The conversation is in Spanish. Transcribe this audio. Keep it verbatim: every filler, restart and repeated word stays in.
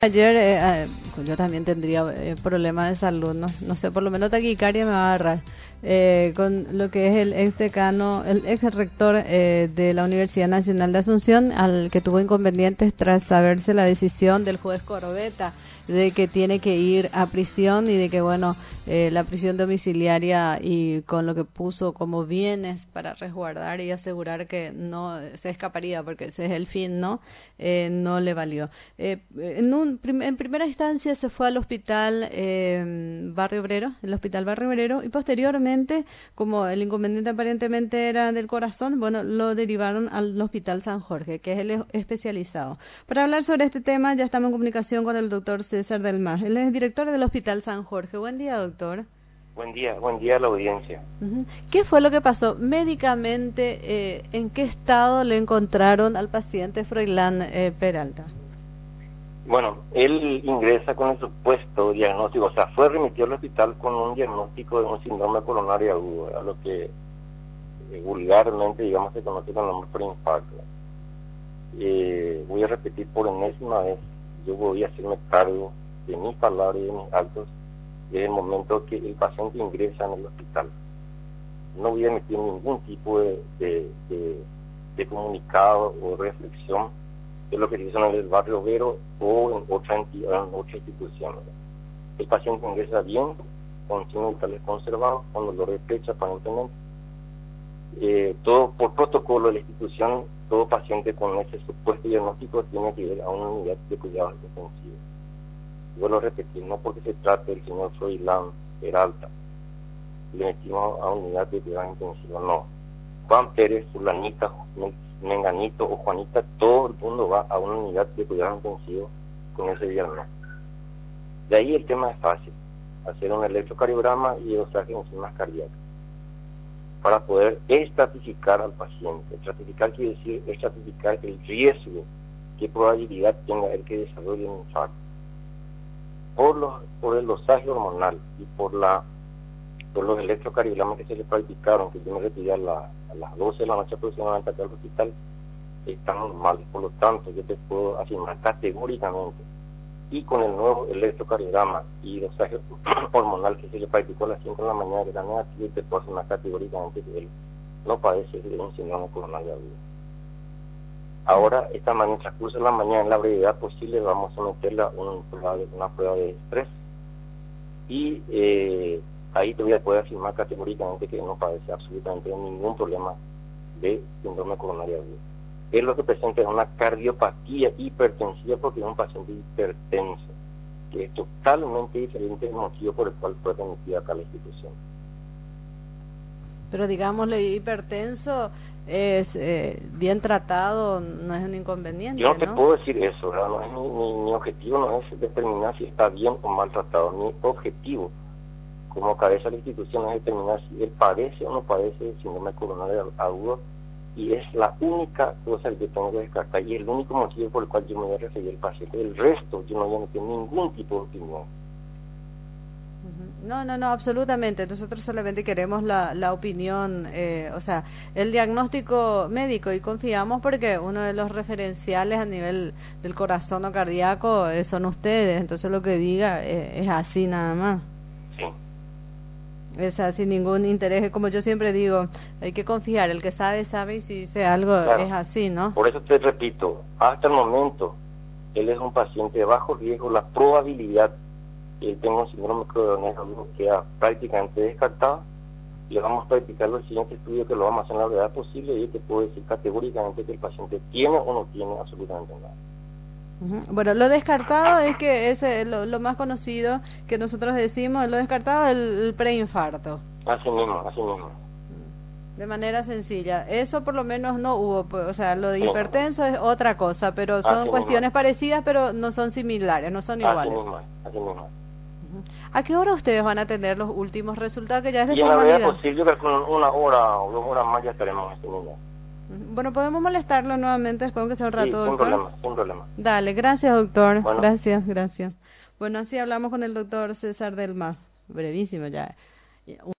Ayer eh, eh, yo también tendría eh, problemas de salud, no, no sé, por lo menos taquicardia me va a agarrar, eh, con lo que es el ex decano, el ex rector eh, de la Universidad Nacional de Asunción, al que tuvo inconvenientes tras saberse la decisión del juez Corbeta de que tiene que ir a prisión y de que, bueno, eh, la prisión domiciliaria y con lo que puso como bienes para resguardar y asegurar que no se escaparía, porque ese es el fin, ¿no? Eh, no le valió. Eh, en, un, en primera instancia se fue al hospital eh, Barrio Obrero, el hospital Barrio Obrero, y posteriormente, como el inconveniente aparentemente era del corazón, bueno, lo derivaron al Hospital San Jorge, que es el especializado. Para hablar sobre este tema ya estamos en comunicación con el doctor César Del Mas. Él es director del Hospital San Jorge. Buen día, doctor. Buen día, buen día a la audiencia. Uh-huh. ¿Qué fue lo que pasó médicamente? Eh, ¿En qué estado le encontraron al paciente Froilán eh, Peralta? Bueno, él ingresa con el supuesto diagnóstico, o sea, fue remitido al hospital con un diagnóstico de un síndrome coronario agudo, a lo que eh, vulgarmente, digamos, se conoce con el nombre preinfarto. Eh, voy a repetir por enésima vez, yo voy a hacerme cargo de mis palabras y de mis actos desde el momento que el paciente ingresa en el hospital. No voy a emitir ningún tipo de, de, de, de comunicado o reflexión de lo que se hizo en el Barrio Obrero o en otra entidad, en otra institución. El paciente ingresa bien, con signos vitales conservados, con dolor de pecho aparentemente. Eh, todo por protocolo de la institución, todo paciente con ese supuesto diagnóstico tiene que ir a una unidad de cuidados intensivos. Vuelvo a repetir, no porque se trate del señor Froilán Peralta, le metimos a una unidad de cuidados intensivos, no. Juan Pérez, fulanita, menganito o Juanita, todo el mundo va a una unidad de cuidados intensivos con ese diagnóstico. De ahí el tema es fácil, hacer un electrocardiograma y dosaje de enzimas cardíacas, para poder estratificar al paciente. Estratificar quiere decir estratificar el riesgo, qué probabilidad tenga el que desarrolle un infarto. Por los por el dosaje hormonal y por la por los electrocardiogramas que se le practicaron, que yo me retiré a, la, a las doce de la noche aproximadamente acá al hospital, están normales. Por lo tanto, yo te puedo afirmar categóricamente, y con el nuevo electrocardiograma y dosaje hormonal que se le practicó a las cinco de la mañana de la negativa, te puedo afirmar categóricamente que él no padece de un síndrome coronario agudo. Ahora, esta mañana, en el transcurso de la mañana, en la brevedad posible, vamos a someterla a una prueba de, una prueba de estrés y eh, ahí te voy a poder afirmar categóricamente que no padece absolutamente ningún problema de síndrome coronario agudo. Él lo que presenta es una cardiopatía hipertensiva porque es un paciente hipertenso, que es totalmente diferente del motivo por el cual fue remitida acá a la institución. Pero digámosle, hipertenso es eh, bien tratado, no es un inconveniente. Yo no te ¿no? puedo decir eso, ¿verdad? No es mi, mi, mi objetivo no es determinar si está bien o mal tratado. Mi objetivo como cabeza de la institución es determinar si él padece o no padece el síndrome coronario agudo, y es la única cosa que tengo que descartar y el único motivo por el cual yo me voy a referir al paciente. El resto yo no voy a meter ningún tipo de opinión. No, no, no, absolutamente. Nosotros solamente queremos la, la opinión, eh, o sea, el diagnóstico médico, y confiamos porque uno de los referenciales a nivel del corazón o cardíaco eh, son ustedes, entonces lo que diga eh, es así nada más. Sí. O sea, sin ningún interés, como yo siempre digo, hay que confiar, el que sabe, sabe, y si dice algo Claro. es así, ¿no? Por eso te repito, hasta el momento, él es un paciente de bajo riesgo, la probabilidad que él tenga un síndrome coronario agudo queda prácticamente descartada. Le vamos a practicar los siguientes estudios que lo vamos a hacer en la brevedad posible y yo te puedo decir categóricamente que el paciente tiene o no tiene absolutamente nada. Uh-huh. Bueno, lo descartado es que es eh, lo, lo más conocido que nosotros decimos, lo descartado es el, el preinfarto. Así mismo, así mismo. De manera sencilla. Eso por lo menos no hubo, pues, o sea, lo de Sí. hipertenso es otra cosa, pero son Así cuestiones mismo. parecidas, pero no son similares, no son Así iguales. mismo, así mismo. Uh-huh. ¿A qué hora ustedes van a tener los últimos resultados? Que ya es de Y en la brevedad formalidad. posible, yo creo que con una hora o dos horas más ya estaremos en este nivel. Bueno, podemos molestarlo nuevamente después que sea un rato, Sí, sin doctor. problema, sin problema. Dale, gracias, doctor. Bueno. Gracias, gracias. Bueno, así hablamos con el doctor César Del Mas. Brevísimo ya.